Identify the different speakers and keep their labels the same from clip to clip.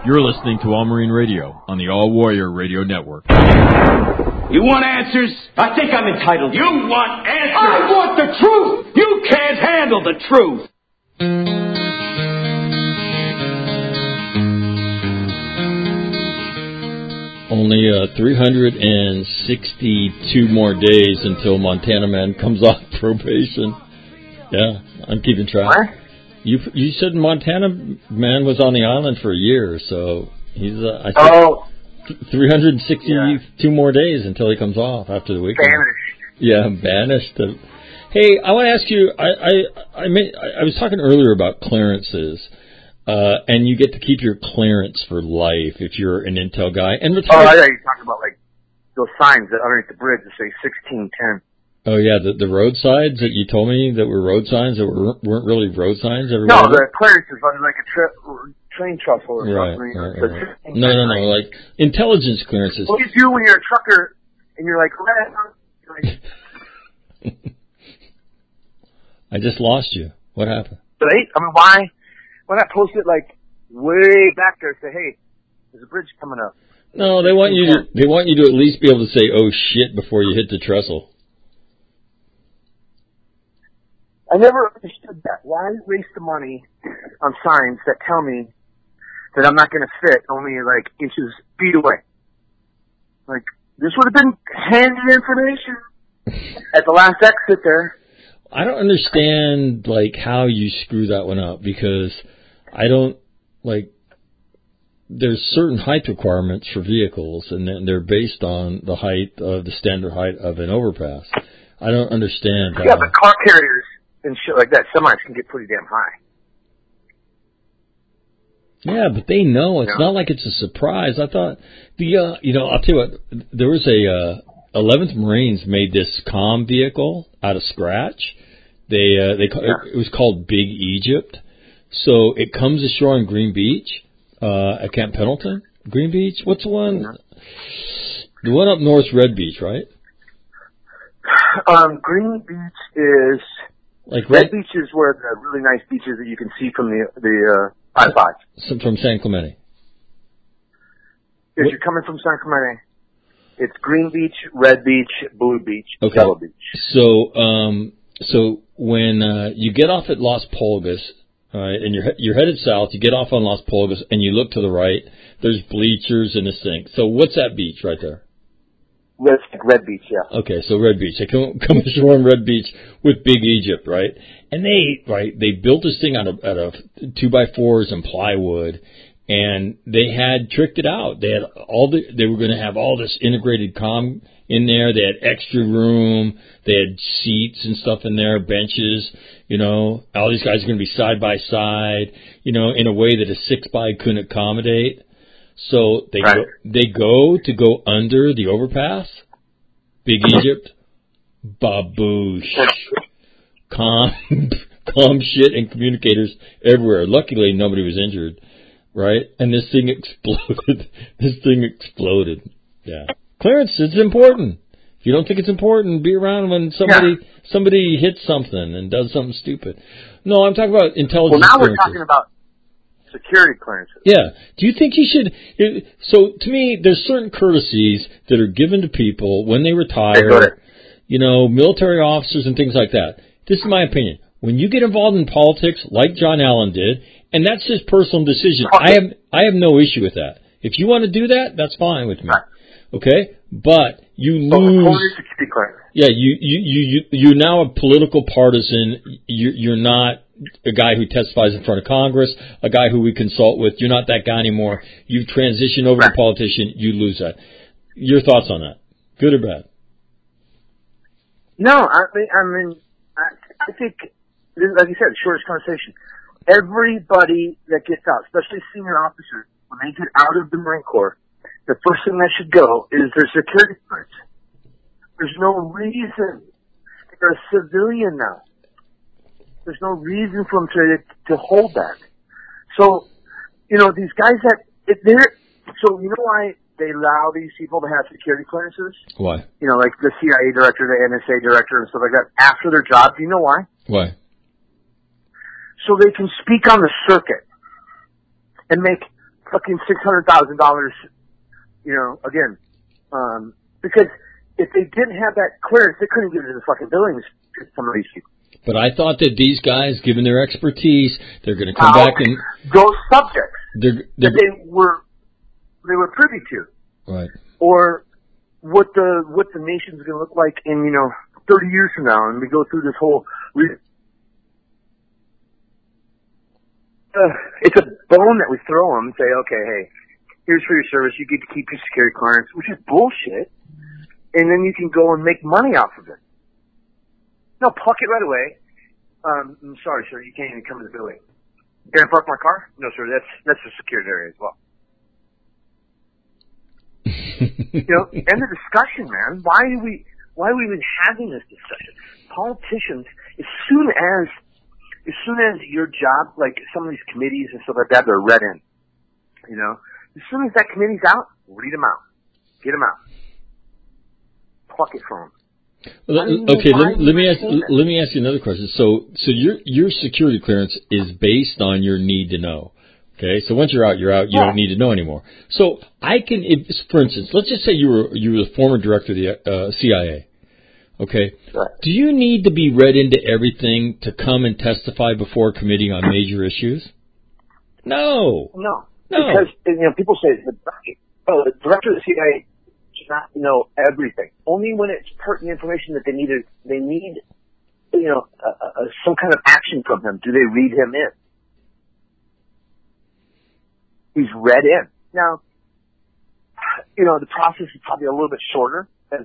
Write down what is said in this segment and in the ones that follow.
Speaker 1: You're listening to All Marine Radio on the All Warrior Radio Network.
Speaker 2: You want answers? I think I'm entitled. You want answers? I want the truth! You can't handle the truth!
Speaker 3: Only 362 more days until Montana Man comes off probation. Yeah, I'm keeping track.
Speaker 4: What?
Speaker 3: You said Montana Man was on the island for a year, so he's 362 more days until he comes off after the weekend.
Speaker 4: Banished.
Speaker 3: Yeah, banished. Hey, I want to ask you. I was talking earlier about clearances, and you get to keep your clearance for life if you're an intel guy. And
Speaker 4: I thought you were talking about like those signs that underneath the bridge that say 1610.
Speaker 3: Oh yeah, the road signs that you told me that were road signs that weren't really road signs.
Speaker 4: No, the clearances on like a train truffle or something.
Speaker 3: Right. No, like intelligence clearances.
Speaker 4: What do you do when you're a trucker and you're like,
Speaker 3: I just lost you. What happened?
Speaker 4: Right? I mean, why not post it like way back there and say, hey, there's a bridge coming up?
Speaker 3: No, they want you to at least be able to say, oh shit, before you hit the trestle.
Speaker 4: I never understood that. Why waste the money on signs that tell me that I'm not going to fit only like feet away? Like, this would have been handy information at the last exit there.
Speaker 3: I don't understand like how you screw that one up, because I don't like. There's certain height requirements for vehicles, and then they're based on the height of the standard height of an overpass. I don't understand.
Speaker 4: Yeah, but car carriers and shit like that, semis can get pretty damn high.
Speaker 3: Yeah, but they know. It's not like it's a surprise. I thought I'll tell you what. There was a 11th Marines made this comm vehicle out of scratch. It was called Big Egypt. So it comes ashore on Green Beach, at Camp Pendleton. Green Beach. What's the one? The one up north, Red Beach, right?
Speaker 4: Green Beach is.
Speaker 3: Like
Speaker 4: Red Beach is where the really nice beaches that you can see from the I-5.
Speaker 3: From San Clemente.
Speaker 4: If you're coming from San Clemente, it's Green Beach, Red Beach, Blue Beach,
Speaker 3: okay.
Speaker 4: Yellow Beach.
Speaker 3: So when you get off at Las Pulgas, and you're headed south, you get off on Las Pulgas, and you look to the right, there's bleachers and a sink. So what's that beach right there?
Speaker 4: Red Beach, yeah.
Speaker 3: Okay, so Red Beach. They come ashore on Red Beach with Big Egypt, right? And they built this thing out of 2x4s and plywood, and they had tricked it out. They were going to have all this integrated comm in there. They had extra room. They had seats and stuff in there, benches. All these guys are going to be side by side, in a way that a 6x couldn't accommodate. So they go under the overpass, Big Egypt, baboosh, calm shit and communicators everywhere. Luckily, nobody was injured, right? And this thing exploded. Yeah, clearance is important. If you don't think it's important, be around when somebody hits something and does something stupid. No, I'm talking about intelligence.
Speaker 4: Well, now
Speaker 3: clearances.
Speaker 4: we're talking about security clearances.
Speaker 3: Yeah. Do you think you should? So to me, there's certain courtesies that are given to people when they retire. Military officers and things like that. This is my opinion. When you get involved in politics, like John Allen did, and that's his personal decision, I have no issue with that. If you want to do that, that's fine with me. Okay, but you lose. Yeah, you're now a political partisan. You're not a guy who testifies in front of Congress, a guy who we consult with. You're not that guy anymore. You've transitioned over to politician. You lose that. Your thoughts on that? Good or bad?
Speaker 4: No, I think, like you said, shortest conversation. Everybody that gets out, especially senior officers, when they get out of the Marine Corps, the first thing that should go is their security clearance. There's no reason. They're a civilian now. There's no reason for them to hold that. So, these guys so you know why they allow these people to have security clearances?
Speaker 3: Why?
Speaker 4: Like the CIA director, the NSA director, and stuff like that, after their job. Do you know why?
Speaker 3: Why?
Speaker 4: So they can speak on the circuit and make fucking $600,000, again, because if they didn't have that clearance, they couldn't get into the fucking buildings to some of these people.
Speaker 3: But I thought that these guys, given their expertise, they're going to come back and
Speaker 4: those subjects
Speaker 3: that
Speaker 4: they were privy to,
Speaker 3: right?
Speaker 4: Or what the nation's going to look like in 30 years from now, and we go through this whole. It's a bone that we throw them and say, okay, hey, here's for your service. You get to keep your security clearance, which is bullshit, and then you can go and make money off of it. No, pluck it right away. I'm sorry, sir, you can't even come to the building. Can I park my car? No, sir, that's a secured area as well. End of discussion, man. Why are we even having this discussion? Politicians, as soon as your job, like some of these committees and stuff like that, they're read in. As soon as that committee's out, read them out. Get them out. Pluck it from them.
Speaker 3: Well, okay, let me ask you another question. So your security clearance is based on your need to know. Okay, so once you're out, you don't need to know anymore. So I can, for instance, let's just say you were the former director of the CIA. Okay,
Speaker 4: right.
Speaker 3: Do you need to be read into everything to come and testify before a committee on major issues? No.
Speaker 4: Because people say the director of the CIA should not know everything. Only when it's pertinent information that they need some kind of action from him do they read him in. He's read in. Now, the process is probably a little bit shorter as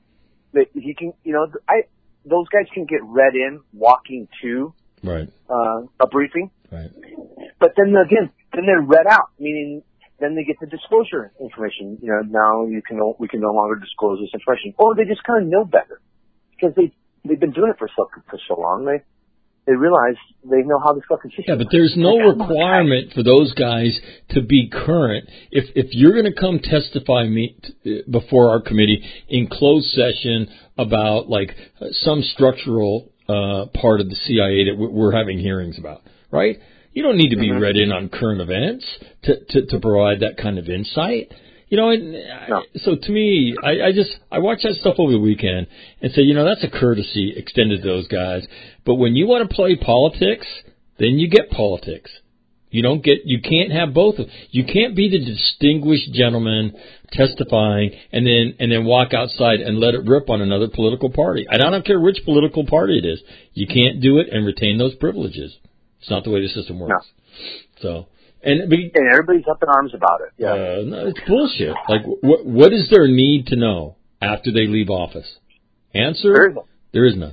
Speaker 4: those guys can get read in walking to
Speaker 3: right
Speaker 4: a briefing.
Speaker 3: Right.
Speaker 4: But then they're read out, meaning then they get the disclosure information. Now we can no longer disclose this information, or they just kind of know better because they've been doing it for so long. They realize they know how this fucking system.
Speaker 3: Yeah, but there's no requirement for those guys to be current. If you're going to come testify before our committee in closed session about like some structural part of the CIA that we're having hearings about, right? You don't need to be read in on current events to provide that kind of insight. So to me, I watch that stuff over the weekend and say, that's a courtesy extended to those guys. But when you want to play politics, then you get politics. You can't have both. You can't be the distinguished gentleman testifying and then walk outside and let it rip on another political party. I don't care which political party it is. You can't do it and retain those privileges. It's not the way the system works. No. So. And
Speaker 4: everybody's up in arms about it. Yeah,
Speaker 3: no, it's bullshit. Like, what is their need to know after they leave office? Answer: there is none.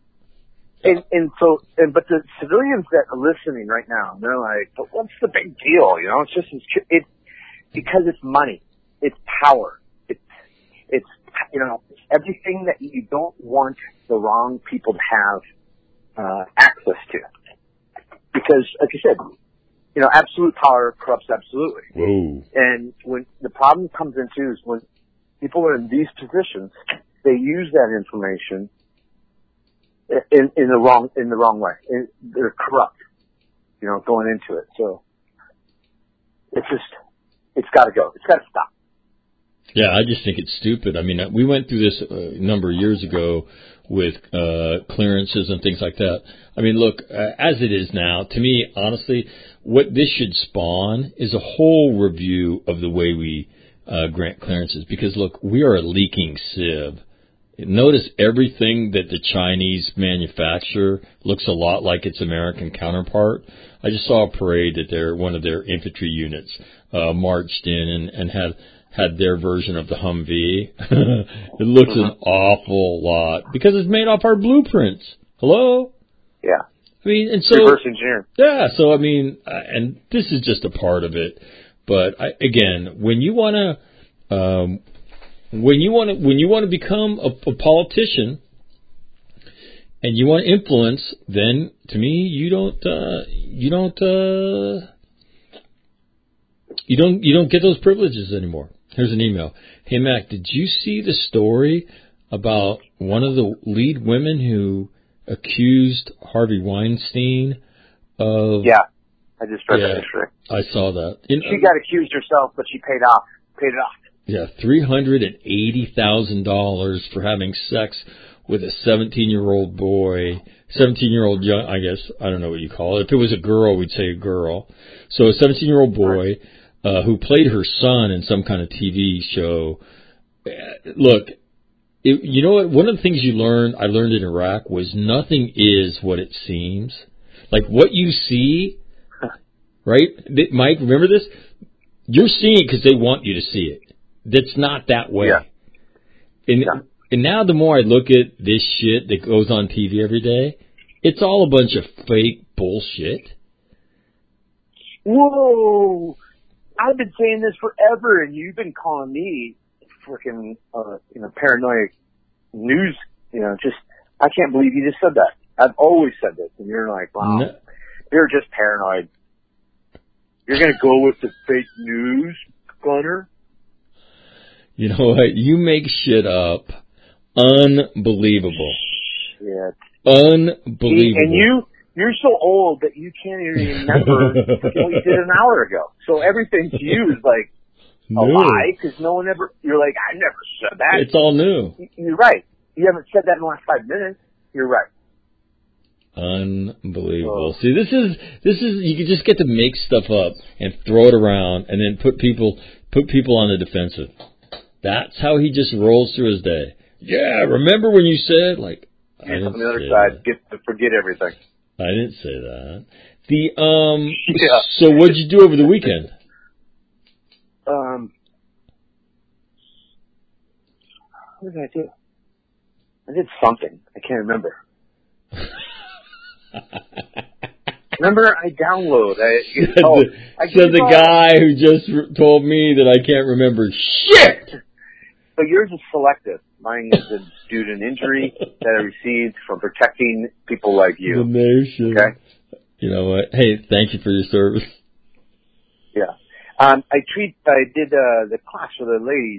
Speaker 4: But the civilians that are listening right now, they're like, "But what's the big deal?" It's just because it's money, it's power, it's everything that you don't want the wrong people to have access to. Because, like you said, absolute power corrupts absolutely.
Speaker 3: Whoa.
Speaker 4: And when the problem comes into is when people are in these positions, they use that information in the wrong way. They're corrupt, going into it. So it's got to go. It's got to stop.
Speaker 3: Yeah, I just think it's stupid. I mean, we went through this a number of years ago with clearances and things like that. I mean, look, as it is now, to me, honestly, what this should spawn is a whole review of the way we grant clearances. Because, look, we are a leaking sieve. Notice everything that the Chinese manufacture looks a lot like its American counterpart. I just saw a parade that one of their infantry units marched in and had their version of the Humvee. It looks an awful lot because it's made off our blueprints. Hello?
Speaker 4: Yeah.
Speaker 3: I mean, and so
Speaker 4: reverse engineer.
Speaker 3: Yeah. So I mean, and this is just a part of it. But again, when you want to become a politician and you want influence, then to me, you don't get those privileges anymore. Here's an email. Hey, Mac, did you see the story about one of the lead women who accused Harvey Weinstein of
Speaker 4: I just read that yesterday.
Speaker 3: I saw that.
Speaker 4: She got accused herself, but she paid it off.
Speaker 3: Yeah, $380,000 for having sex with a 17-year-old boy, 17-year-old young, I guess, I don't know what you call it. If it was a girl, we'd say a girl. So a 17-year-old boy who played her son in some kind of TV show. Look, you know what? One of the things I learned in Iraq was nothing is what it seems. Like what you see, right? Mike, remember this? You're seeing it because they want you to see it. That's not that way.
Speaker 4: Yeah.
Speaker 3: And now the more I look at this shit that goes on TV every day, it's all a bunch of fake bullshit.
Speaker 4: Whoa! I've been saying this forever, and you've been calling me freaking, paranoid news. Just I can't believe you just said that. I've always said this, and you're like, wow, you're just paranoid. You're gonna go with the fake news, Gunner?
Speaker 3: You know what? You make shit up. Unbelievable.
Speaker 4: Shit.
Speaker 3: Unbelievable.
Speaker 4: And you're so old that you can't even remember what you did an hour ago. So everything to you is like a lie because no one ever. You're like, I never said that.
Speaker 3: It's all new.
Speaker 4: You're right. You haven't said that in the last 5 minutes. You're right.
Speaker 3: Unbelievable. See, this is you can just get to make stuff up and throw it around and then put people on the defensive. That's how he just rolls through his day. Yeah, remember when you said like I didn't
Speaker 4: on the other
Speaker 3: say
Speaker 4: side,
Speaker 3: that.
Speaker 4: forget everything.
Speaker 3: I didn't say that. So what'd you do over the weekend?
Speaker 4: What did I do? I did something. I can't remember. Remember, I download.
Speaker 3: Said the guy who just told me that I can't remember shit.
Speaker 4: But yours is selective. Mine is due to an injury that I received from protecting people like you.
Speaker 3: The nation.
Speaker 4: Okay.
Speaker 3: You know what? Hey, thank you for your service.
Speaker 4: Yeah. I did the class for the ladies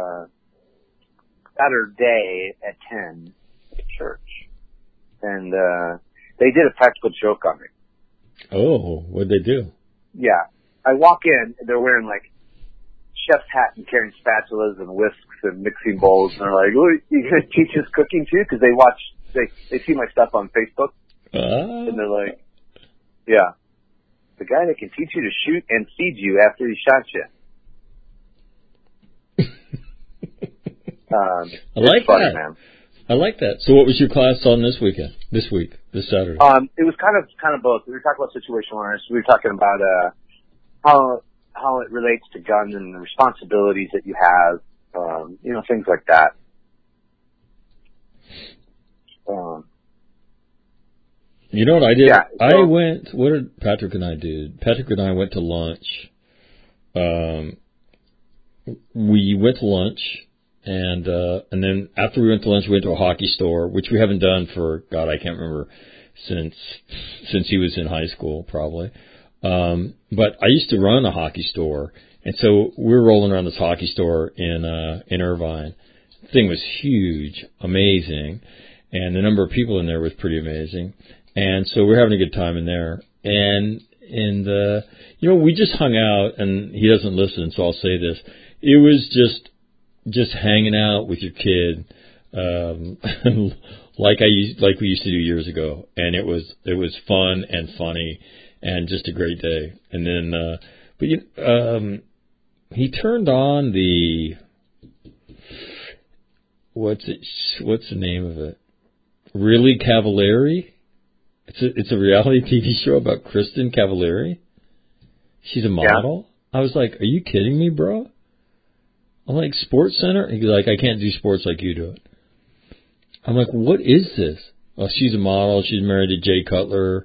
Speaker 4: Saturday at 10 at church, and they did a practical joke on me.
Speaker 3: Oh, what'd they do?
Speaker 4: Yeah. I walk in, they're wearing like chef's hat and carrying spatulas and whisks and mixing bowls, and they're like, "Oh, you gonna teach us cooking too?" Because they see my stuff on Facebook, and they're like, "Yeah, the guy that can teach you to shoot and feed you after he shot you."
Speaker 3: I like
Speaker 4: funny,
Speaker 3: that.
Speaker 4: Man.
Speaker 3: I like that. So, what was your class on this Saturday?
Speaker 4: It was kind of both. We were talking about situational awareness. We were talking about how it relates to guns and the responsibilities that you have, things like that.
Speaker 3: You know what I did?
Speaker 4: Yeah,
Speaker 3: what did Patrick and I do? Patrick and I went to lunch. We went to lunch, and then after we went to lunch, we went to a hockey store, which we haven't done for, God, I can't remember, since he was in high school, probably. But I used to run a hockey store, and so we were rolling around this hockey store in Irvine. The thing was huge, amazing, and the number of people in there was pretty amazing. And so we're having a good time in there. And we just hung out, and he doesn't listen, so I'll say this. It was just hanging out with your kid, like we used to do years ago. And it was fun and funny and just a great day. And then, he turned on what's the name of it? Really Cavallari? It's a reality TV show about Kristen Cavallari. She's a model. Yeah. I was like, are you kidding me, bro? I'm like, Sports Center? He's like, I can't do sports like you do it. I'm like, what is this? Oh, she's a model. She's married to Jay Cutler.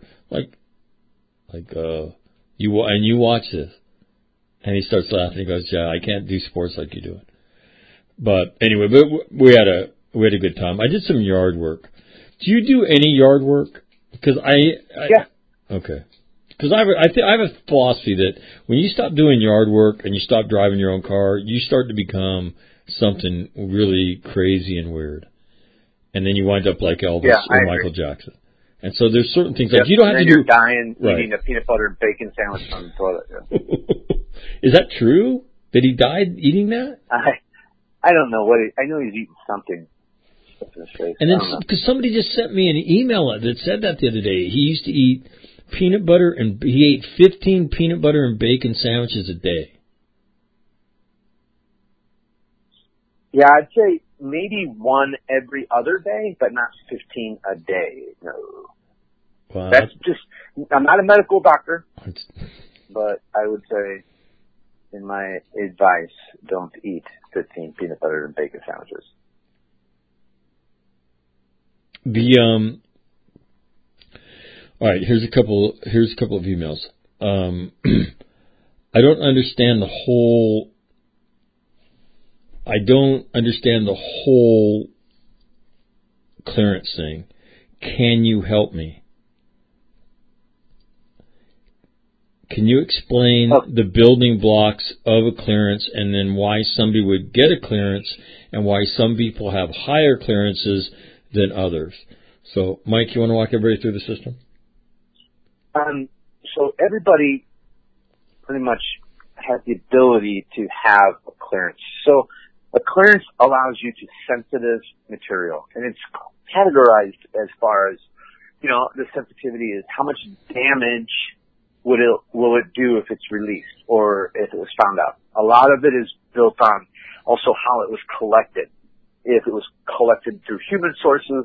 Speaker 3: You watch this. And he starts laughing. He goes, yeah, I can't do sports like you do it. But anyway, we had a good time. I did some yard work. Do you do any yard work? Because
Speaker 4: yeah.
Speaker 3: Okay. Because I have a philosophy that when you stop doing yard work and you stop driving your own car, you start to become something really crazy and weird, and then you wind up like Elvis or Michael Jackson. And so there's certain things like you don't have to do.
Speaker 4: You're dying
Speaker 3: right.
Speaker 4: eating a peanut butter and bacon sandwich on the toilet. Yeah.
Speaker 3: Is that true? That he died eating that?
Speaker 4: I don't know what. I know he's eating something.
Speaker 3: And then because somebody just sent me an email that said that the other day. He used to eat peanut butter and he ate 15 peanut butter and bacon sandwiches a day.
Speaker 4: Yeah, I'd say maybe one every other day, but not 15 a day. No.
Speaker 3: Wow.
Speaker 4: That's just, I'm not a medical doctor, but I would say in my advice, don't eat 15 peanut butter and bacon sandwiches.
Speaker 3: All right, here's a couple of emails. I don't understand the whole clearance thing. Can you help me? Can you explain the building blocks of a clearance and then why somebody would get a clearance and why some people have higher clearances than others? So, Mike, you want to walk everybody through the system?
Speaker 4: So everybody pretty much has the ability to have a clearance. So a clearance allows you to sensitive material, and it's categorized as far as, you know, the sensitivity is how much damage will it do if it's released or if it was found out. A lot of it is built on also how it was collected. If it was collected through human sources,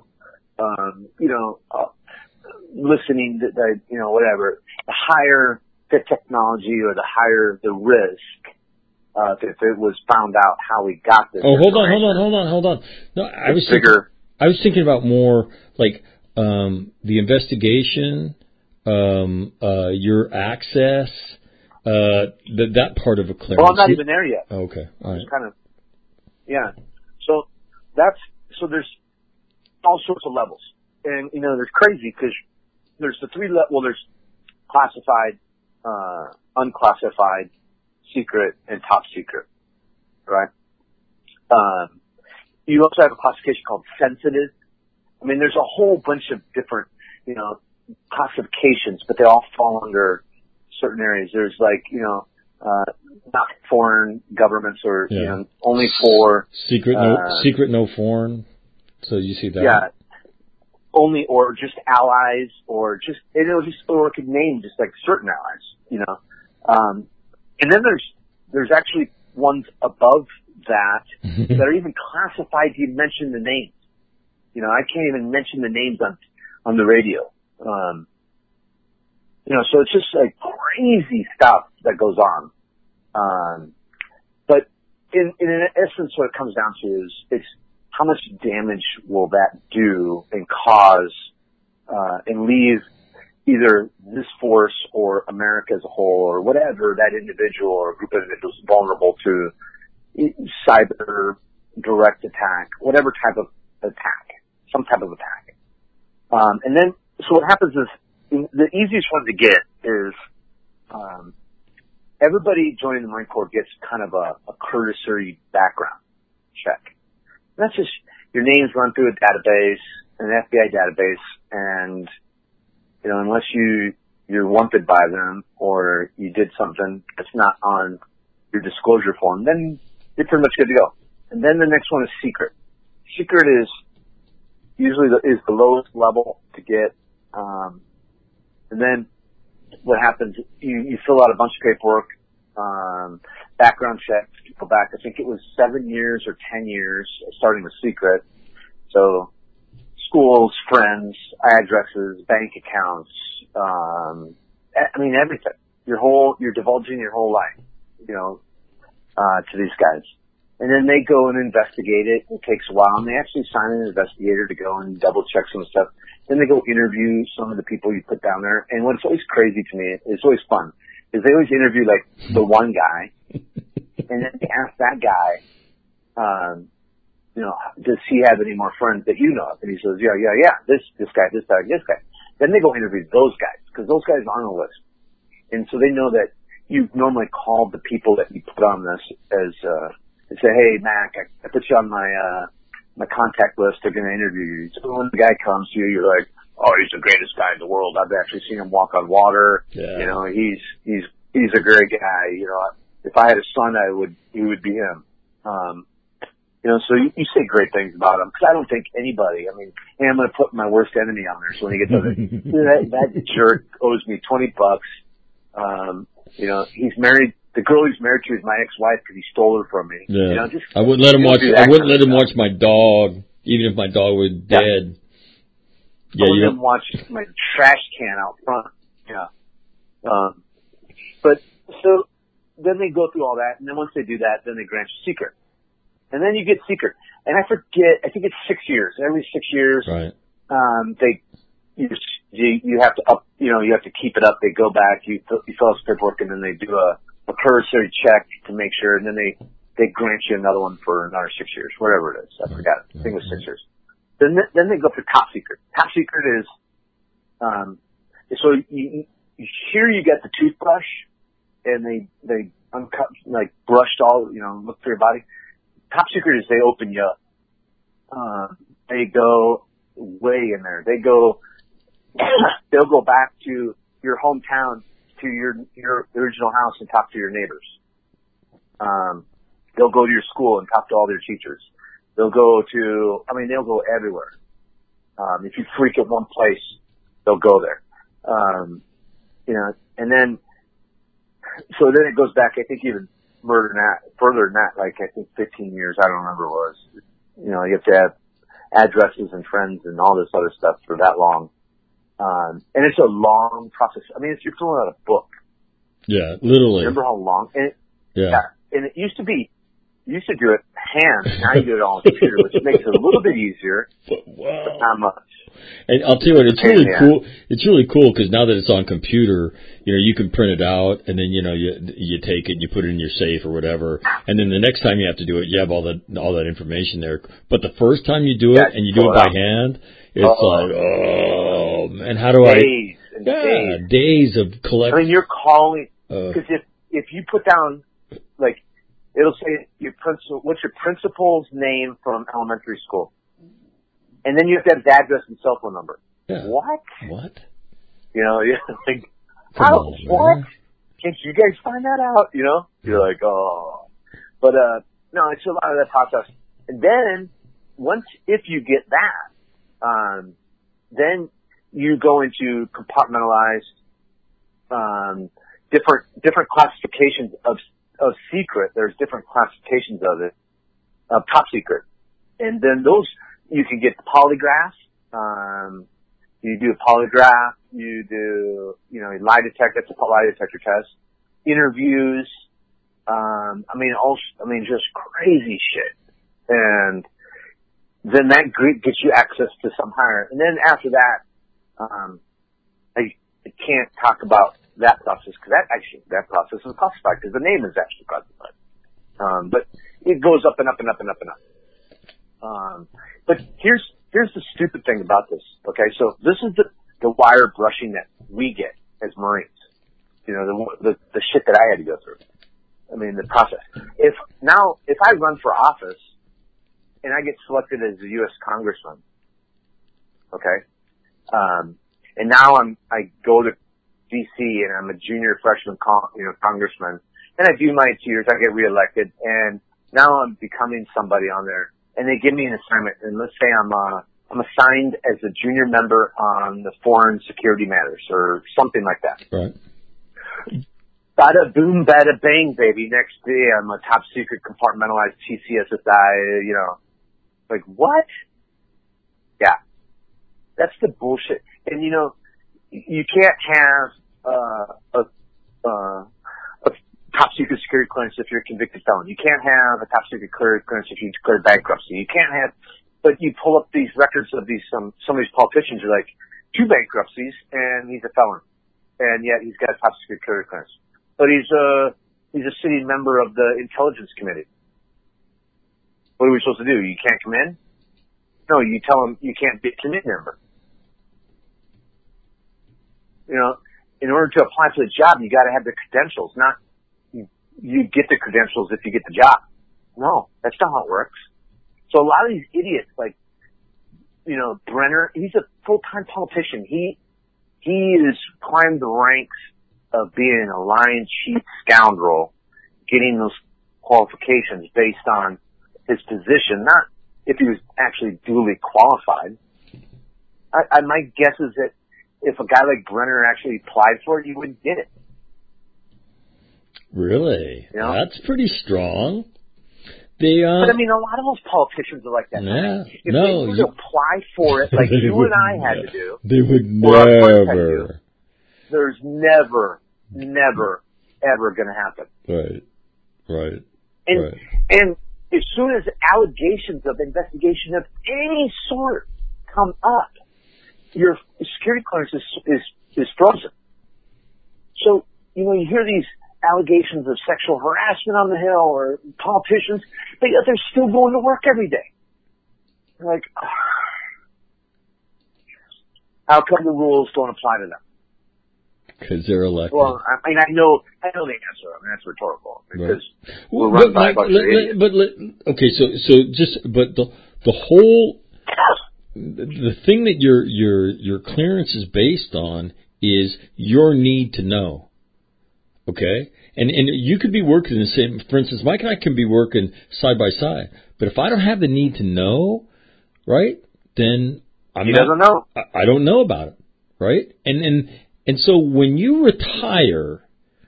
Speaker 4: listening to whatever, the higher the technology or the higher the risk, if it was found out how we got this.
Speaker 3: Oh, hold on. No, I was thinking about more like, the investigation, your access, that part of a clearance.
Speaker 4: Well, I'm not even there yet.
Speaker 3: Okay. All right.
Speaker 4: Kind of, yeah. So there's all sorts of levels. And, there's crazy because there's the three levels. There's classified, unclassified, secret, and top secret, right? You also have a classification called sensitive. I mean, there's a whole bunch of different, classifications, but they all fall under certain areas. There's like, not foreign governments or, only for
Speaker 3: secret, no foreign. So you see that?
Speaker 4: Yeah. Only or just allies or or it could name just like certain allies, and then there's actually ones above that that are even classified to mention the names. I can't even mention the names on the radio. So it's just like crazy stuff that goes on. But in essence, what it comes down to is it's how much damage will that do and cause, and leave either this force or America as a whole or whatever, that individual or group of individuals vulnerable to cyber direct attack, whatever type of attack, some type of attack. And then, so what happens is, the easiest one to get is, everybody joining the Marine Corps gets kind of a cursory background check. And that's just your name's run through a database, an FBI database, and, unless you're wanted by them or you did something that's not on your disclosure form, then you're pretty much good to go. And then the next one is secret. Secret is usually the lowest level to get. And then what happens, you fill out a bunch of paperwork, background checks, go back, I think it was 7 years or 10 years, starting with secret. So schools, friends, addresses, bank accounts, everything. You're divulging your whole life, to these guys. And then they go and investigate it. It takes a while, and they actually sign an investigator to go and double check some stuff. Then they go interview some of the people you put down there. And what's always crazy to me, it's always fun, is they always interview like the one guy, and then they ask that guy, does he have any more friends that you know of? And he says, yeah, this guy. Then they go interview those guys, because those guys are on the list. And so they know that you've normally called the people that you put on this as, and say, hey, Mac, I put you on my contact list. They're going to interview you. So when the guy comes to you, you're like, oh, he's the greatest guy in the world. I've actually seen him walk on water.
Speaker 3: Yeah.
Speaker 4: You know, he's a great guy. You know, if I had a son, he would be him. You know, so you say great things about him, because I don't think anybody, I mean, hey, I'm going to put my worst enemy on there, so when he gets over that jerk owes me $20. You know, he's married, the girl he's married to is my ex-wife because he stole her from me.
Speaker 3: Yeah.
Speaker 4: You know, just,
Speaker 3: I wouldn't let him watch my dog, even if my dog was dead.
Speaker 4: Yeah, you let him watch my trash can out front. Yeah. But, so, then they go through all that, and then once they do that, then they grant you secret. And then you get secret. And I forget, I think it's 6 years. Every 6 years,
Speaker 3: right.
Speaker 4: You have to you have to keep it up. They go back, you fill out paperwork, and then they do a cursory check to make sure, and then they grant you another one for another 6 years, whatever it is. I forgot it. I think it was 6 years. Then they go for top secret. Top secret is, so here you get the toothbrush, and they uncut, like brushed all, look through your body. Top secret is they open you up. They go way in there. They'll go back to your hometown, to your original house and talk to your neighbors. They'll go to your school and talk to all their teachers. They'll go everywhere. If you freak at one place, they'll go there. And then, so then it goes back, I think even further than that, like I think 15 years, I don't remember what it was. You have to have addresses and friends and all this other stuff for that long. And it's a long process. I mean, you're filling out a book.
Speaker 3: Yeah, literally.
Speaker 4: Remember how long? And and it used to be, you used to do it hand. Now you do it all on the computer, which makes it a little bit easier, but not much.
Speaker 3: And I'll tell you what, it's really cool. It's really cool because now that it's on computer, you can print it out, and then you take it and you put it in your safe or whatever, and then the next time you have to do it, you have all that information there. But the first time you do it and you do it by hand, it's and how do days of collection.
Speaker 4: I mean, you're calling because if you put down like, it'll say what's your principal's name from elementary school, and then you have to have his address and cell phone number.
Speaker 3: Yeah.
Speaker 4: What?
Speaker 3: You're
Speaker 4: like, how? What? Can't you guys find that out? You're like, oh, but no, it's a lot of that process. And then if you get that, then you go into compartmentalized, different classifications of secret. There's different classifications of it, of top secret. And then those, you can get the polygraph. You do a polygraph. You do, lie detector. That's a lie detector test. Interviews. Just crazy shit. And then that gets you access to some higher. And then after that, I can't talk about that process because that process is classified because the name is actually classified. But it goes up and up and up and up and up. But here's the stupid thing about this. Okay, so this is the wire brushing that we get as Marines. The shit that I had to go through. I mean, the process. If I run for office and I get selected as a U.S. congressman, okay, and now I go to D.C. and I'm a junior freshman, congressman, and I do my 2 years, I get reelected, and now I'm becoming somebody on there, and they give me an assignment, and let's say I'm assigned as a junior member on the foreign security matters or something like that.
Speaker 3: Right.
Speaker 4: Bada boom, bada bang, baby. Next day, I'm a top secret compartmentalized TCSSI, like what? Yeah. That's the bullshit. And you can't have a top secret security clearance if you're a convicted felon. You can't have a top secret clearance if you declared bankruptcy. You can't have, but you pull up these records of some of these politicians are like 2 bankruptcies and he's a felon. And yet he's got a top secret clearance. But he's a sitting member of the intelligence committee. What are we supposed to do? You can't come in? No, you tell him you can't be a committee member. In order to apply for the job, you got to have the credentials. Not you get the credentials if you get the job. No, that's not how it works. So a lot of these idiots, like Brenner, he's a full-time politician. He has climbed the ranks of being a lion sheep scoundrel, getting those qualifications based on his position, not if he was actually duly qualified. My guess is that if a guy like Brenner actually applied for it, he wouldn't get it.
Speaker 3: Really? That's pretty strong.
Speaker 4: But I mean, a lot of those politicians are like that.
Speaker 3: Yeah.
Speaker 4: If they were to apply for it like you and I had to do,
Speaker 3: they would never.
Speaker 4: There's never, ever going to happen.
Speaker 3: Right.
Speaker 4: And as soon as allegations of investigation of any sort come up, your security clearance is frozen. So, you hear these allegations of sexual harassment on the Hill or politicians, but yet they're still going to work every day. You're like, how come the rules don't apply to them?
Speaker 3: Because they're elected.
Speaker 4: Well, I mean, I know the answer. I mean, that's rhetorical. Because
Speaker 3: we're run by a bunch of idiots. The whole, the thing that your clearance is based on is your need to know. Okay? And you could be working the same, for instance, Mike and I can be working side by side, but if I don't have the need to know, right, then
Speaker 4: he doesn't know.
Speaker 3: I don't know about it, right? And so when you retire,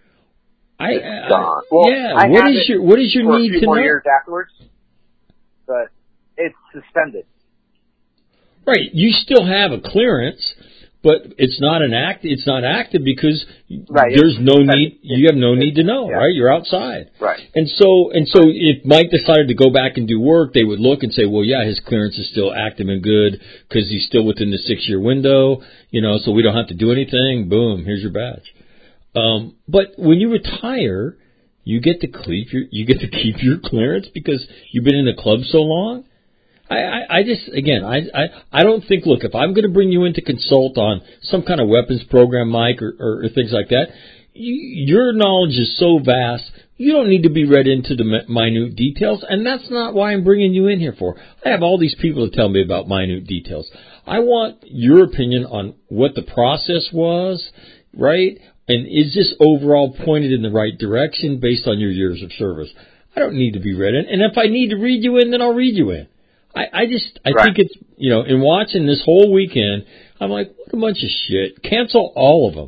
Speaker 3: what is your need to know?
Speaker 4: 4 years afterwards, but it's suspended.
Speaker 3: Right, you still have a clearance, but it's not It's not active because there's no need. You have no need to know, right? You're outside,
Speaker 4: right?
Speaker 3: And so if Mike decided to go back and do work, they would look and say, well, yeah, his clearance is still active and good because he's still within the 6-year window, so we don't have to do anything. Boom, here's your badge. But when you retire, you get to keep your clearance because you've been in the club so long. I don't think, look, if I'm going to bring you in to consult on some kind of weapons program, Mike, or things like that, your knowledge is so vast, you don't need to be read into the minute details, and that's not why I'm bringing you in here for. I have all these people to tell me about minute details. I want your opinion on what the process was, right? And is this overall pointed in the right direction based on your years of service? I don't need to be read in, and if I need to read you in, then I'll read you in. I think it's, in watching this whole weekend, I'm like, what a bunch of shit. Cancel all of them.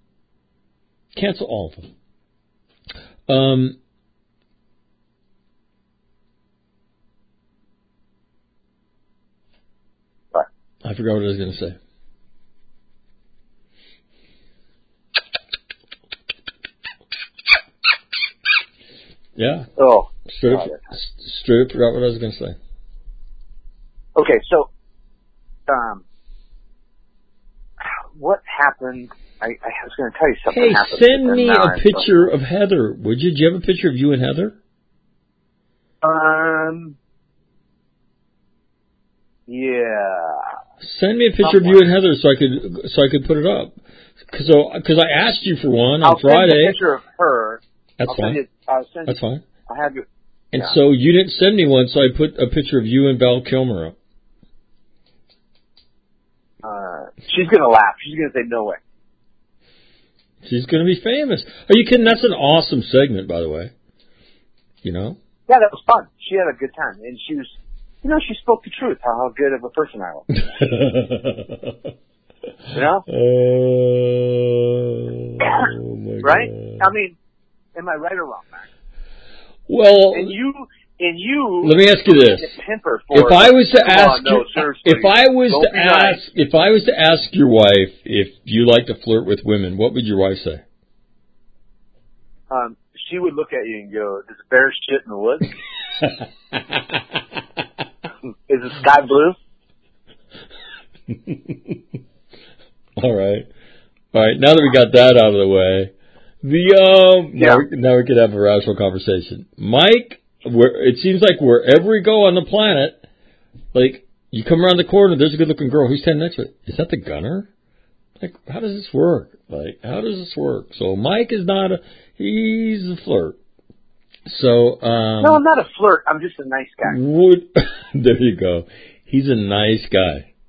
Speaker 3: I forgot what I was going to say. Yeah.
Speaker 4: Oh.
Speaker 3: Straight up forgot what I was going to say.
Speaker 4: Okay, so, what happened? I was going to tell you something happened.
Speaker 3: Hey, send me a picture of Heather, would you? Do you have a picture of you and Heather?
Speaker 4: Yeah.
Speaker 3: Send me a picture of you and Heather so I could put it up. Because I asked you for one on Friday.
Speaker 4: I'll send you a picture of her.
Speaker 3: That's fine. That's fine.
Speaker 4: I have it.
Speaker 3: And so you didn't send me one, so I put a picture of you and Val Kilmer up.
Speaker 4: She's going to laugh. She's going to say, no way.
Speaker 3: She's going to be famous. Are you kidding? That's an awesome segment, by the way.
Speaker 4: Yeah, that was fun. She had a good time. And she was, she spoke the truth, how good of a person I was.
Speaker 3: Oh, my
Speaker 4: right?
Speaker 3: God.
Speaker 4: I mean, am I right or wrong, Max?
Speaker 3: Well,
Speaker 4: and you.
Speaker 3: Let me ask you this: if I was to ask your wife if you like to flirt with women, what would your wife say?
Speaker 4: She would look at you and go, "Does a bear shit in the woods? Is the sky blue?"
Speaker 3: All right. Now that we got that out of the way, now we can have a rational conversation, Mike. It seems like wherever we go on the planet, like, you come around the corner, there's a good-looking girl. Who's standing next to it? Is that the gunner? Like, how does this work? So Mike is he's a flirt. So,
Speaker 4: no, I'm not a flirt. I'm just a nice guy.
Speaker 3: There you go. He's a nice guy.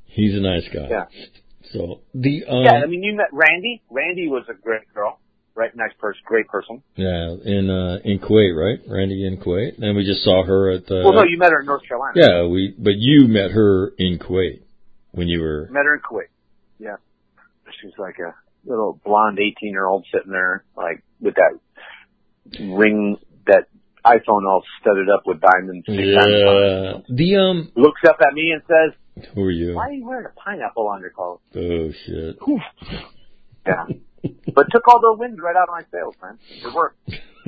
Speaker 3: He's a nice guy.
Speaker 4: Yeah.
Speaker 3: So
Speaker 4: I mean, you met Randy. Randy was a great girl, right? Nice person, great person.
Speaker 3: Yeah, in Kuwait, right? Randy in Kuwait. And we just saw her at the.
Speaker 4: Well, no, you met her in North Carolina.
Speaker 3: Yeah, but you met her in Kuwait when you were.
Speaker 4: Met her in Kuwait. Yeah, she's like a little blonde 18-year-old sitting there, like with that ring, that iPhone all studded up with diamonds.
Speaker 3: Yeah.
Speaker 4: Looks up at me and says,
Speaker 3: "Who are you?
Speaker 4: Why are you wearing a pineapple on your collar?"
Speaker 3: Oh shit.
Speaker 4: Yeah. But took all the wind right out of my sails, man. It worked.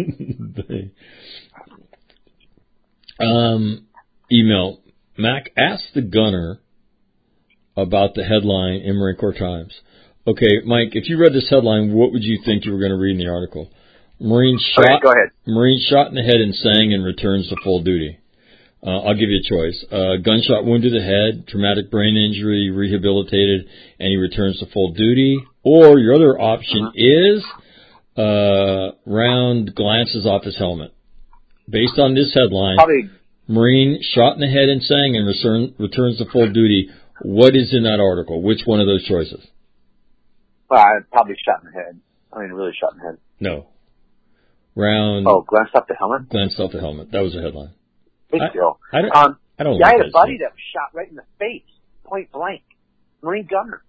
Speaker 3: Email. Mac, ask the gunner about the headline in Marine Corps Times. Okay, Mike, if you read this headline, what would you think you were going to read in the article? Marine shot.
Speaker 4: Go ahead.
Speaker 3: Marine shot in the head and sang and returns to full duty. I'll give you a choice. Gunshot wound to the head, traumatic brain injury, rehabilitated, and he returns to full duty. Or your other option is round glances off his helmet. Based on this headline, Marine shot in the head and sang and returns to full duty. What is in that article? Which one of those choices?
Speaker 4: Well, I probably shot in the head. I mean, really shot in the head.
Speaker 3: No. Round.
Speaker 4: Oh, glanced off the helmet?
Speaker 3: Glanced off the helmet. That was the headline.
Speaker 4: Big deal.
Speaker 3: I don't
Speaker 4: I had a buddy that was shot right in the face, point blank. Marine gunner.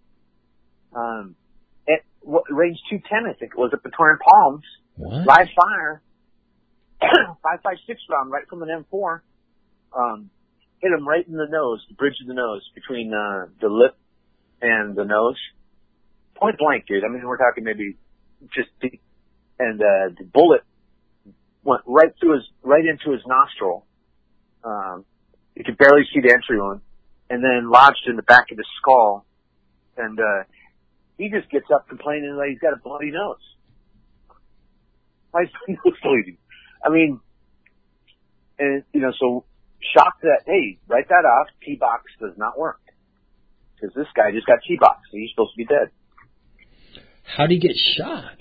Speaker 4: At range 210, I think it was, up in Torrent Palms.
Speaker 3: What?
Speaker 4: Live fire. 5.56 round right from an M4. Hit him right in the nose, the bridge of the nose, between the lip and the nose. Point blank, dude. I mean, we're talking maybe just deep. And the bullet went right into his nostril. You could barely see the entry wound, and then lodged in the back of his skull. And he just gets up complaining that he's got a bloody nose. Why is my nose bleeding? I mean, and so shocked that, hey, write that off. T-box does not work because this guy just got T-boxed. He's supposed to be dead.
Speaker 3: How'd he get shot?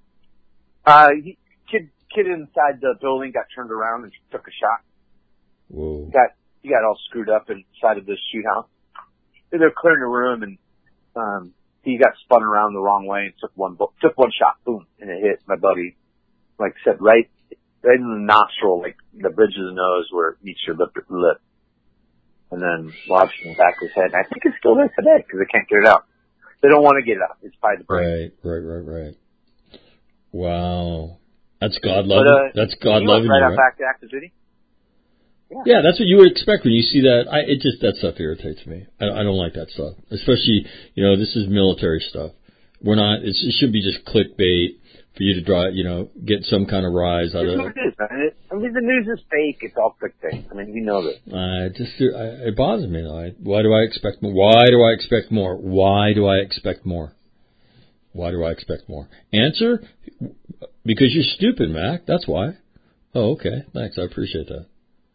Speaker 4: Kid inside the building got turned around and took a shot.
Speaker 3: Whoa.
Speaker 4: He got all screwed up inside of this shoot house. They're clearing the room, and he got spun around the wrong way and took one shot, boom, and it hit my buddy. Like I said, right in the nostril, like the bridge of the nose where it meets your lip, and then lodged in the back of his head. And I think it's still there today because they can't get it out. They don't want to get it out. It's by the brain.
Speaker 3: Right. Wow. That's God loving. That's God loving
Speaker 4: you. Right
Speaker 3: right?
Speaker 4: Back to active duty.
Speaker 3: Yeah, that's what you would expect when you see that. That stuff irritates me. I don't like that stuff, especially this is military stuff. We're not. It should be just clickbait for you to draw. Get some kind of rise out of it.
Speaker 4: It is, man. I mean, the news is fake. It's all clickbait. I mean, we know that.
Speaker 3: It bothers me though. Why do I expect more? Why do I expect more? Why do I expect more? Why do I expect more? Answer: because you're stupid, Mac. That's why. Oh, okay. Thanks. I appreciate that.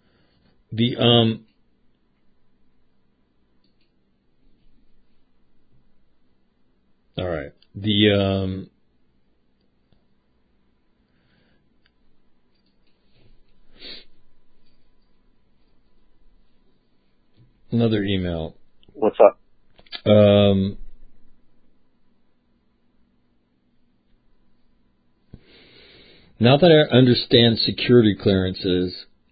Speaker 3: All right. Another email.
Speaker 4: What's up?
Speaker 3: Now that I understand security clearances,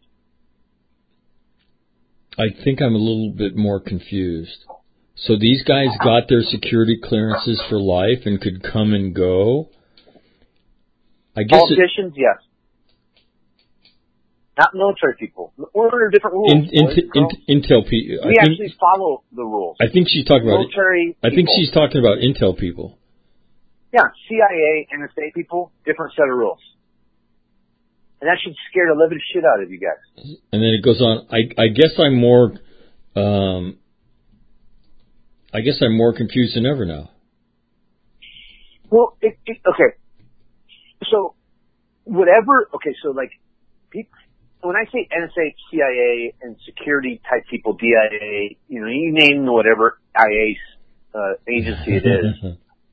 Speaker 3: I think I'm a little bit more confused. So these guys got their security clearances for life and could come and go? I guess
Speaker 4: politicians, yes. Not military people. We're under different rules.
Speaker 3: Intel people.
Speaker 4: We actually follow the rules.
Speaker 3: I think she's talking about
Speaker 4: military.
Speaker 3: I think she's talking about Intel people.
Speaker 4: Yeah, CIA, NSA people, different set of rules. And that should scare the living shit out of you guys. And
Speaker 3: then it goes on. I guess I'm more. I guess I'm more confused than ever now.
Speaker 4: Well, okay. So, whatever. Okay, so like, when I say NSA, CIA, and security type people, DIA, you name whatever IA agency it is.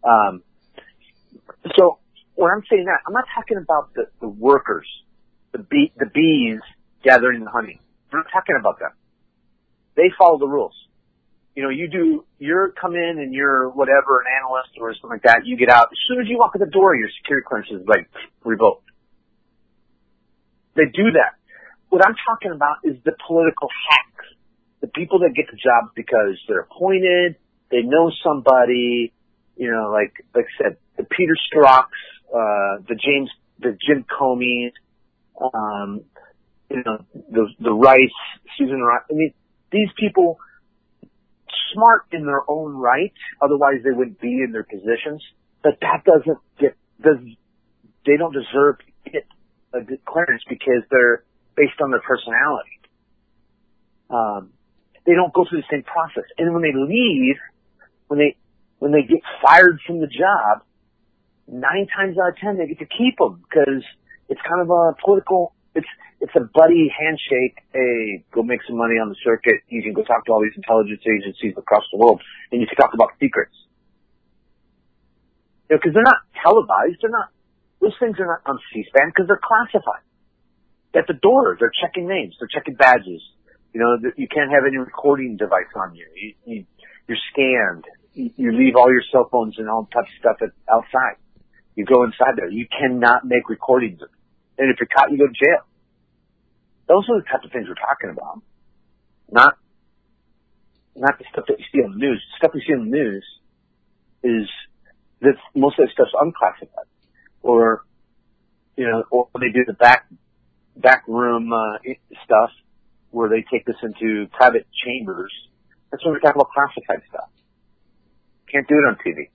Speaker 4: So when I'm saying that, I'm not talking about the workers, the bees gathering the honey. I'm not talking about that. They follow the rules. you're come in and you're whatever, an analyst or something like that, you get out. As soon as you walk in the door, your security clearance is like revoked. They do that. What I'm talking about is the political hacks. The people that get the jobs because they're appointed, they know somebody, like I said, the Peter Strzoks, the Jim Comey, the Rice, Susan Rice. I mean, these people, smart in their own right, otherwise they wouldn't be in their positions, but that they don't deserve to get a good clearance because they're based on their personality. They don't go through the same process. And when they leave, when they get fired from the job, 9 times out of 10 they get to keep them because it's kind of a political, it's a buddy handshake. Hey, go make some money on the circuit. You can go talk to all these intelligence agencies across the world and you can talk about secrets. Because they're not televised. Those things are not on C-SPAN because they're classified. At the door, they're checking names. They're checking badges. You can't have any recording device on you. You're scanned. You leave all your cell phones and all types of stuff outside. You go inside there. You cannot make recordings. And if you're caught, you go to jail. Those are the type of things we're talking about. Not the stuff that you see on the news. The stuff you see on the news is that most of that stuff's unclassified. Or they do the back room stuff where they take this into private chambers. That's when we're talking about classified stuff. Can't do it on TV.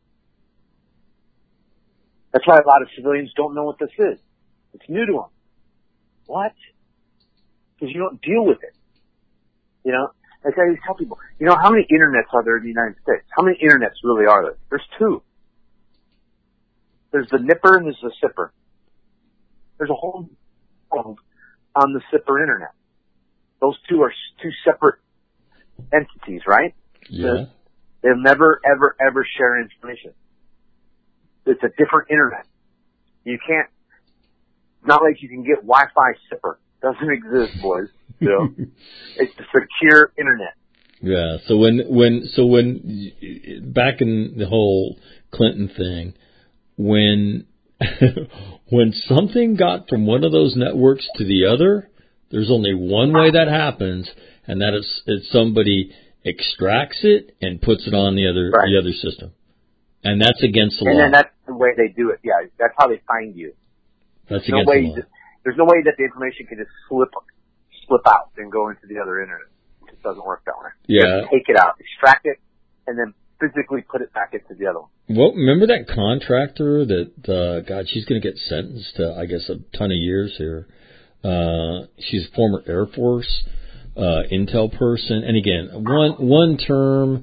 Speaker 4: That's why a lot of civilians don't know what this is. It's new to them. What? Because you don't deal with it. Like I always tell people, how many internets are there in the United States? How many internets really are there? There's 2. There's the nipper and there's the sipper. There's a whole world on the sipper internet. Those 2 are 2 separate entities, right?
Speaker 3: Yeah.
Speaker 4: They'll never, ever, ever share information. It's a different internet. You can't, not like you can get Wi-Fi sipper. Doesn't exist, boys. It's a secure internet.
Speaker 3: Yeah. So when back in the whole Clinton thing, when something got from one of those networks to the other, there's only one way that happens, and that is somebody extracts it and puts it on the other system, and that's against the law.
Speaker 4: And then that's the way they do it. Yeah, that's how they find you.
Speaker 3: That's against the law.
Speaker 4: There's no way that the information can just slip out and go into the other internet. It just doesn't work that way.
Speaker 3: Yeah.
Speaker 4: Just take it out, extract it, and then physically put it back into the other one.
Speaker 3: Well, remember that contractor that, she's going to get sentenced to, I guess, a ton of years here. She's a former Air Force, intel person. And again, one term,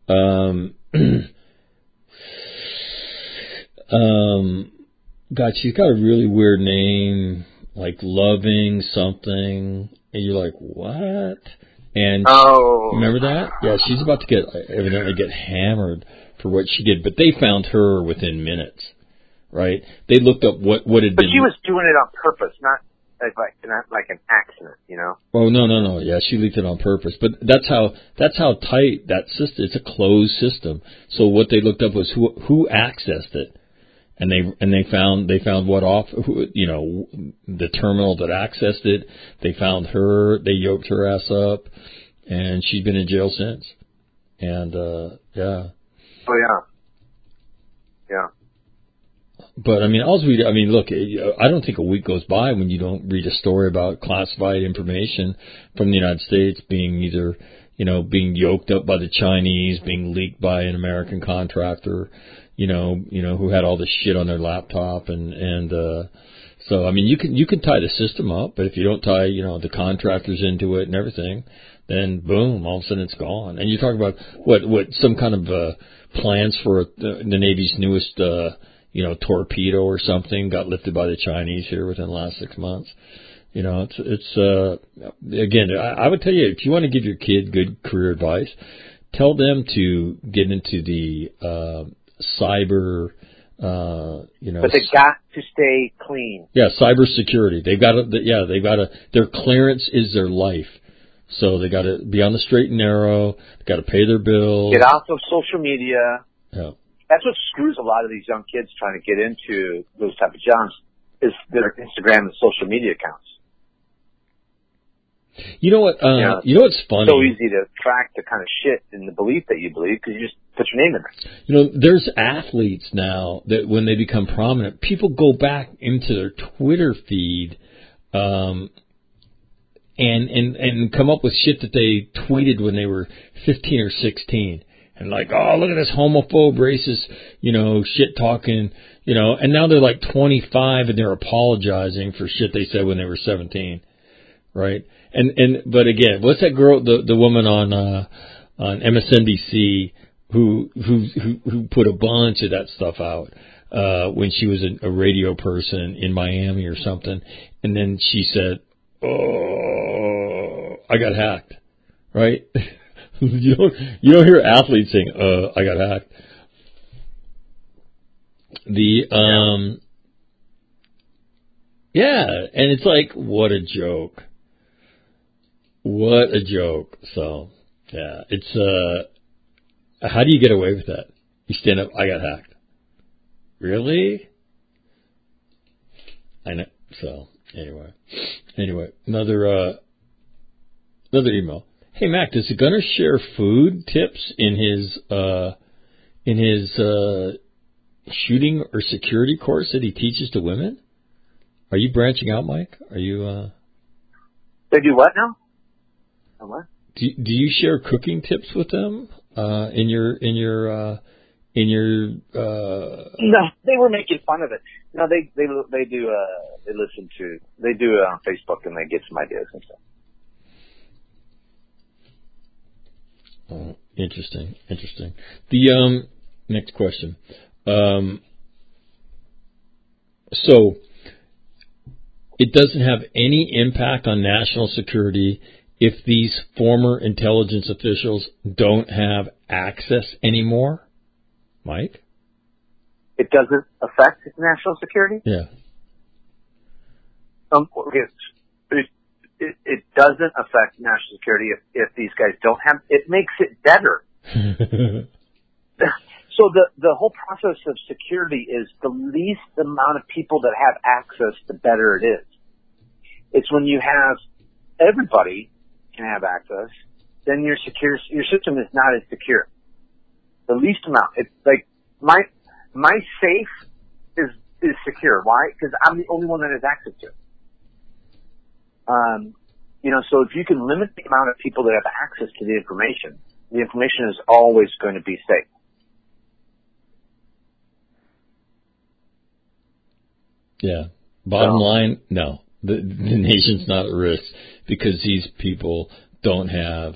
Speaker 3: she's got a really weird name, like Loving something. And you're like, what? And remember that? Yeah, she's about to evidently get hammered for what she did, but they found her within minutes, right? They looked up what had been.
Speaker 4: But she was doing it on purpose, not like an accident,
Speaker 3: Oh no. Yeah, she leaked it on purpose. But that's how tight that system. It's a closed system. So what they looked up was who accessed it. And they found the terminal that accessed it. They found her. They yoked her ass up, and she's been in jail since. And yeah.
Speaker 4: Oh yeah.
Speaker 3: But look, I don't think a week goes by when you don't read a story about classified information from the United States being either, being yoked up by the Chinese, being leaked by an American contractor. Who had all this shit on their laptop and so you can tie the system up, but if you don't tie, the contractors into it and everything, then boom, all of a sudden it's gone. And you talk about what some kind of plans for the Navy's newest torpedo or something got lifted by the Chinese here within the last 6 months. It's again, I would tell you, if you want to give your kid good career advice, tell them to get into the cyber,
Speaker 4: But they got to stay clean.
Speaker 3: Yeah, cybersecurity. They've got to. Their clearance is their life. So they got to be on the straight and narrow. They got to pay their bills.
Speaker 4: Get off of social media.
Speaker 3: Yeah.
Speaker 4: That's what screws a lot of these young kids trying to get into those type of jobs is their Instagram and social media accounts.
Speaker 3: You know what? You know what's funny?
Speaker 4: It's so easy to track the kind of shit and the belief that you believe because you just put your name in there.
Speaker 3: You know, there's athletes now that when they become prominent, people go back into their Twitter feed, and come up with shit that they tweeted when they were 15 or 16. And like, oh, look at this homophobe, racist, shit talking, and now they're like 25 and they're apologizing for shit they said when they were 17. Right? But again, what's that girl, the woman on MSNBC who put a bunch of that stuff out, when she was a radio person in Miami or something. And then she said, oh, I got hacked. Right? You don't hear athletes saying, I got hacked. Yeah, and it's like, what a joke. What a joke. So, yeah, it's, how do you get away with that? You stand up, I got hacked. Really? I know. So, anyway, another email. Hey, Mac, does the gunner share food tips in his shooting or security course that he teaches to women? Are you branching out, Mike? Are you,
Speaker 4: They do what now? What?
Speaker 3: Do you share cooking tips with them in your
Speaker 4: No, they were making fun of it. No, they do it on Facebook and they get some ideas and stuff.
Speaker 3: Oh, interesting. The next question. So it doesn't have any impact on national security if these former intelligence officials don't have access anymore, Mike?
Speaker 4: It doesn't affect national security?
Speaker 3: Yeah.
Speaker 4: It doesn't affect national security if these guys don't have. It makes it better. So the whole process of security is the least amount of people that have access, the better it is. It's when you have everybody can have access, then your system is not as secure. The least amount. It's like my safe is secure. Why? Because I'm the only one that has access to it. So if you can limit the amount of people that have access to the information is always going to be safe.
Speaker 3: Yeah. Bottom line, no. The nation's not at risk because these people don't have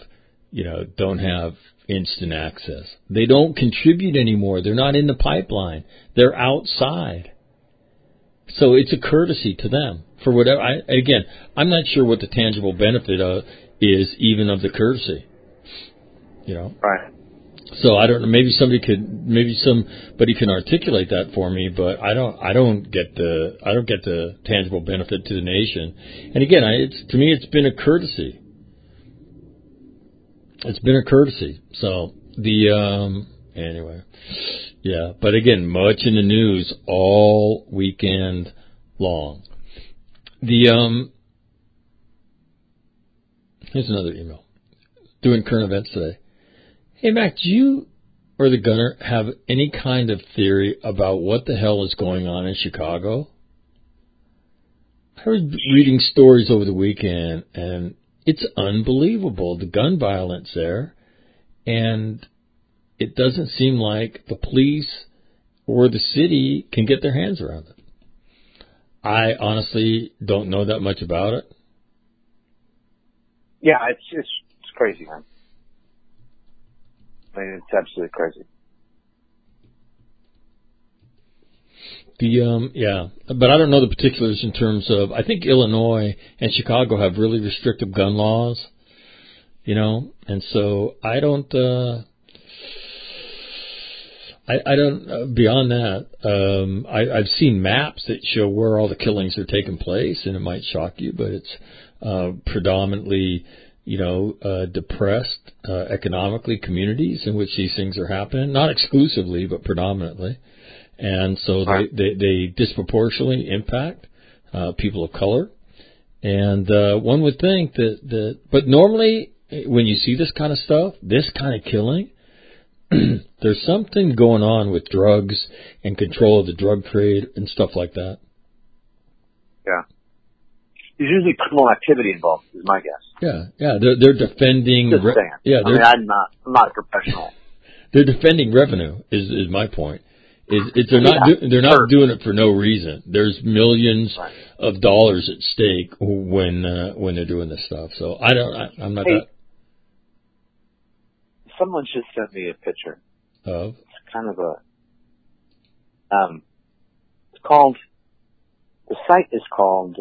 Speaker 3: instant access. They don't contribute anymore. They're not in the pipeline. They're outside. So it's a courtesy to them for whatever. I'm not sure what the tangible benefit is even of the courtesy.
Speaker 4: Right.
Speaker 3: So I don't know. Maybe somebody can articulate that for me, but I don't get the tangible benefit to the nation. And again, to me, it's been a courtesy. It's been a courtesy. So anyway, yeah. But again, much in the news all weekend long. Here's another email. Doing current events today. Hey, Mac, do you or the gunner have any kind of theory about what the hell is going on in Chicago? I was reading stories over the weekend, and it's unbelievable, the gun violence there. And it doesn't seem like the police or the city can get their hands around it. I honestly don't know that much about it.
Speaker 4: Yeah, it's crazy, man. I mean, it's absolutely crazy.
Speaker 3: Yeah, but I don't know the particulars in terms of. I think Illinois and Chicago have really restrictive gun laws, and so I don't. I don't. Beyond that, I've seen maps that show where all the killings are taking place, and it might shock you, but it's predominantly depressed economically communities in which these things are happening, not exclusively, but predominantly. And so they disproportionately impact people of color. And one would think that, but normally when you see this kind of stuff, this kind of killing, there's something going on with drugs and control of the drug trade and stuff like that.
Speaker 4: Yeah. There's usually criminal activity involved, is my guess.
Speaker 3: Yeah. They're defending.
Speaker 4: Just saying.
Speaker 3: Yeah,
Speaker 4: I'm not a professional.
Speaker 3: They're defending revenue. Is my point. They're not doing it for no reason. There's millions of dollars at stake when they're doing this stuff. So I'm not. That.
Speaker 4: Someone just sent me a picture.
Speaker 3: Of?
Speaker 4: It's kind of it's called. The site is called.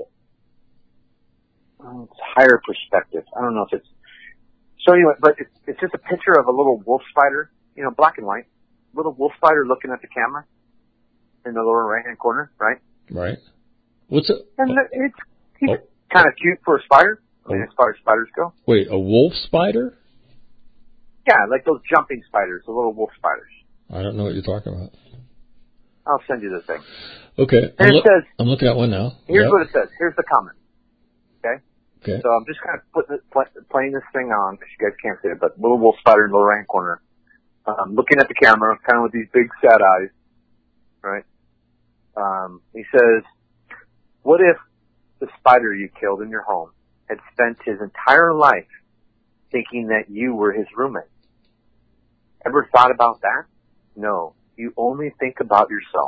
Speaker 4: It's Higher Perspective. I don't know if it's. So anyway, but it's just a picture of a little wolf spider, black and white. Little wolf spider looking at the camera in the lower right-hand corner, right?
Speaker 3: Right. What's it?
Speaker 4: And he's kind of cute for a spider. I mean, as far as spiders go.
Speaker 3: Wait, a wolf spider?
Speaker 4: Yeah, like those jumping spiders, the little wolf spiders.
Speaker 3: I don't know what you're talking about.
Speaker 4: I'll send you the thing.
Speaker 3: Okay.
Speaker 4: And it says...
Speaker 3: I'm looking at one now.
Speaker 4: Here's what it says. Here's the comment.
Speaker 3: Okay.
Speaker 4: So I'm just kind of playing this thing on, if you guys can't see it, but little wolf spider in the lower right-hand corner. Looking at the camera, kind of with these big sad eyes, right? He says, what if the spider you killed in your home had spent his entire life thinking that you were his roommate? Ever thought about that? No. You only think about yourself.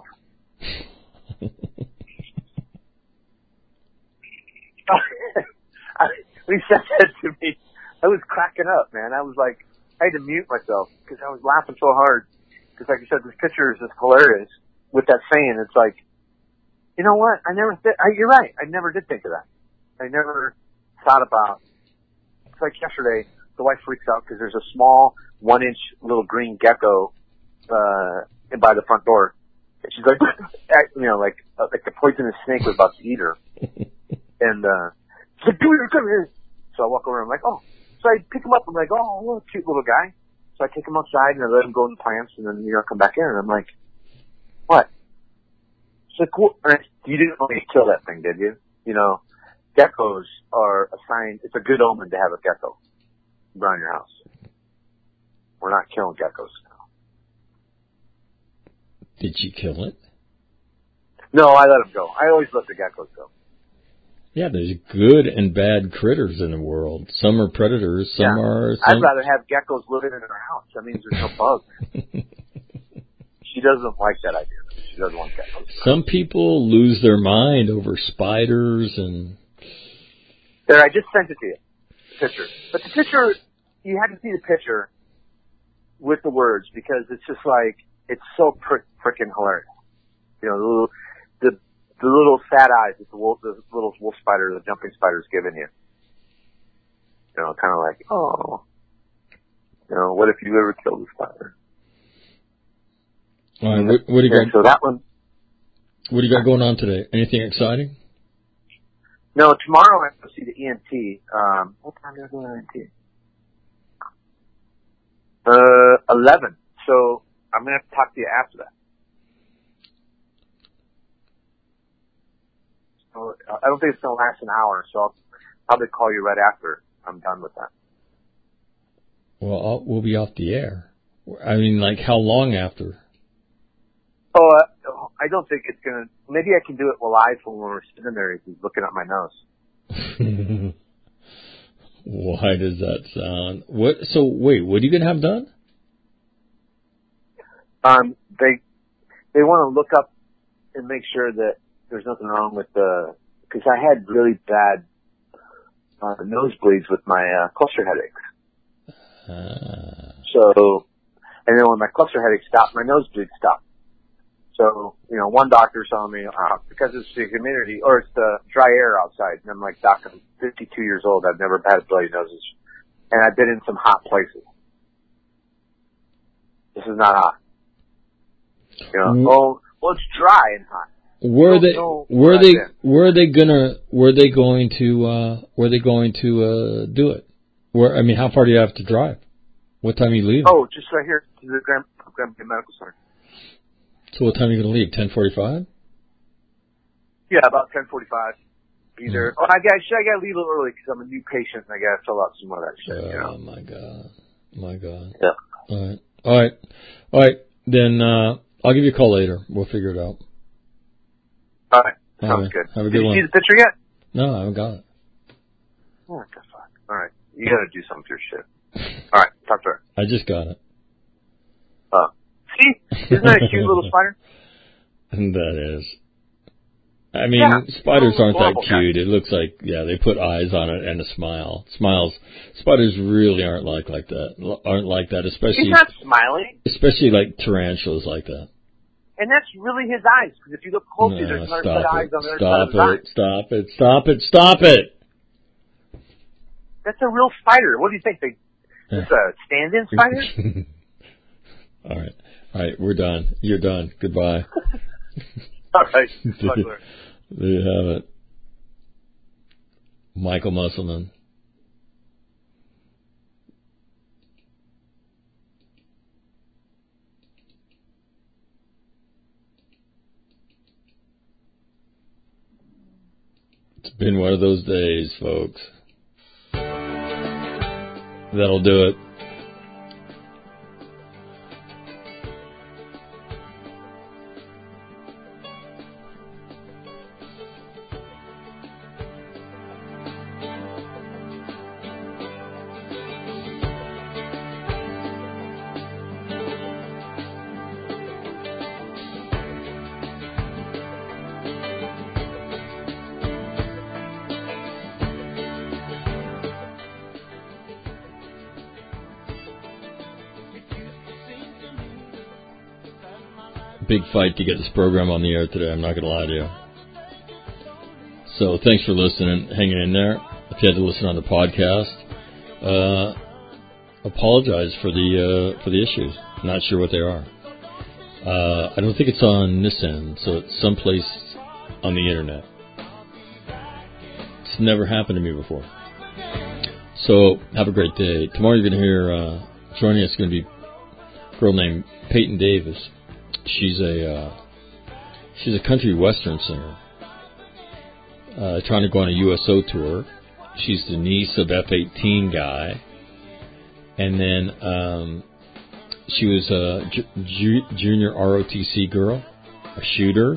Speaker 4: When he said that to me, I was cracking up, man. I was like, I had to mute myself because I was laughing so hard. Because like you said, this picture is just hilarious. With that saying, it's like, you know what? You're right. I never did think of that. I never thought about. It's like yesterday, the wife freaks out because there's a small 1-inch little green gecko by the front door. And she's like, like the poisonous snake was about to eat her. And she's like, come here. So I walk over and I'm like, oh. So I pick him up. I'm like, oh, little cute little guy. So I take him outside and I let him go in the plants and then, come back in. And I'm like, what? She's like, cool. You didn't want me to kill that thing, did you? Geckos are a sign. It's a good omen to have a gecko around your house. We're not killing geckos now.
Speaker 3: Did you kill it?
Speaker 4: No, I let him go. I always let the geckos go.
Speaker 3: Yeah, there's good and bad critters in the world. Some are predators, some are...
Speaker 4: I'd rather have geckos living in our house. That means there's no bugs. She doesn't like that idea. She doesn't want geckos.
Speaker 3: Some people lose their mind over spiders and...
Speaker 4: There, I just sent it to you. The picture. But the picture, you had to see the picture with the words because it's just like, it's so freaking hilarious. The little sad eyes that the little wolf spider, the jumping spider's giving you. Kind of like, oh. What if you ever killed a spider?
Speaker 3: All right, what do you got?
Speaker 4: So that one.
Speaker 3: What do you got going on today? Anything exciting?
Speaker 4: No, tomorrow I have to see the ENT. What time do I go to ENT? 11. So I'm going to have to talk to you after that. So I don't think it's going to last an hour, so I'll probably call you right after I'm done with that.
Speaker 3: Well, we'll be off the air. I mean, like, how long after?
Speaker 4: Oh, I don't think it's going to... Maybe I can do it live when we're sitting there. He's looking at my nose.
Speaker 3: Why does that sound... So, wait, what are you going to have done?
Speaker 4: They want to look up and make sure that there's nothing wrong with the... Because I had really bad nosebleeds with my cluster headaches. So, and then when my cluster headache stopped, my nosebleed stopped. So, one doctor told me, because it's the humidity, or it's the dry air outside. And I'm like, Doc, I'm 52 years old. I've never had bloody noses. And I've been in some hot places. This is not hot. Well, it's dry and hot.
Speaker 3: Were they going to do it? Where? I mean, how far do you have to drive? What time are you leaving?
Speaker 4: Oh, just right here to the Grand Medical Center.
Speaker 3: So what time are you going to leave? 10:45?
Speaker 4: Yeah, about 10:45. Either. Oh, I got to leave a little early because I'm a new patient and I got to fill out some of that shit.
Speaker 3: Oh my god.
Speaker 4: Yeah.
Speaker 3: All right. Then I'll give you a call later. We'll figure it out.
Speaker 4: All right. Sounds good.
Speaker 3: Have a good one.
Speaker 4: Did you see the picture yet?
Speaker 3: No, I haven't got it.
Speaker 4: Oh, what the fuck. All right. You got to do something with your shit. All right. Talk to her.
Speaker 3: I just got it.
Speaker 4: See? Isn't that a cute little spider?
Speaker 3: That is. I mean, spiders aren't that cute.
Speaker 4: Guy.
Speaker 3: It looks like, they put eyes on it and a smile. Spiders really aren't like that, especially...
Speaker 4: He's not smiling.
Speaker 3: Especially like tarantulas like that.
Speaker 4: And that's really his eyes, because if you look closely, there's another set of eyes on the other side of his eyes.
Speaker 3: Stop it.
Speaker 4: That's a real spider. What do you think? It's a stand-in spider?
Speaker 3: All right, we're done. You're done. Goodbye.
Speaker 4: All right.
Speaker 3: There you have it. Michael Musselman. It's been one of those days, folks. That'll do it. Big fight to get this program on the air today, I'm not going to lie to you. So thanks for listening, hanging in there. If you had to listen on the podcast, apologize for the issues. Not sure what they are. I don't think it's on this end, so it's someplace on the internet. It's never happened to me before. So have a great day. Tomorrow you're going to hear, joining us is going to be a girl named Peyton Davis. She's a country western singer, trying to go on a USO tour. She's the niece of F-18 guy, and then she was a junior ROTC girl, a shooter.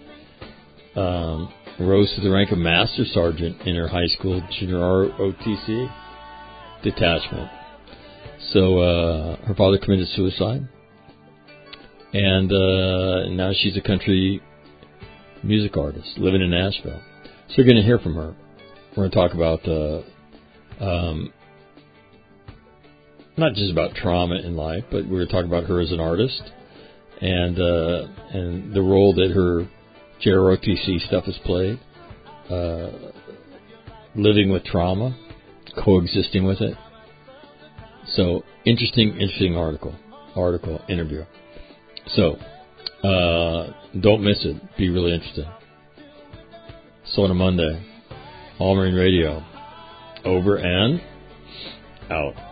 Speaker 3: Rose to the rank of master sergeant in her high school junior ROTC detachment. So her father committed suicide. And now she's a country music artist living in Nashville. So you're going to hear from her. We're going to talk about not just about trauma in life, but we're going to talk about her as an artist and the role that her JROTC stuff has played, living with trauma, coexisting with it. So interesting interview. So, don't miss it. Be really interested. So on a Monday, All Marine Radio, over and out.